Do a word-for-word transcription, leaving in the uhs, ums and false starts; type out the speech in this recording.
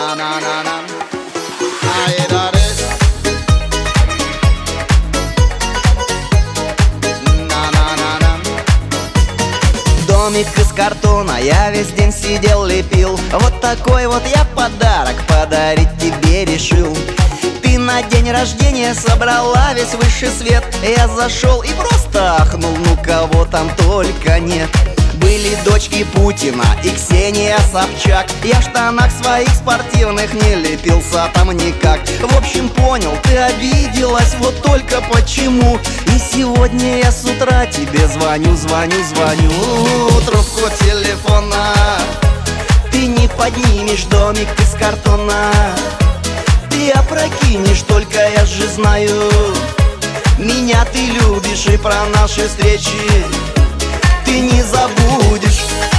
На-на-на-на. Ай-да-рыс. На-на-на-на. Домик из картона я весь день сидел, лепил. Вот такой вот я подарок подарить тебе решил. Ты на день рождения собрала весь высший свет. Я зашел и просто ахнул, ну кого там только нет. Были дочки Путина и Ксения Собчак. Я в штанах своих спортивных не лепился там никак. В общем, понял, ты обиделась, вот только почему. И сегодня я с утра тебе звоню, звоню, звоню. Трубку телефона ты не поднимешь, домик из картона ты опрокинешь, только я же знаю, меня ты любишь, и про наши встречи ты не забудешь.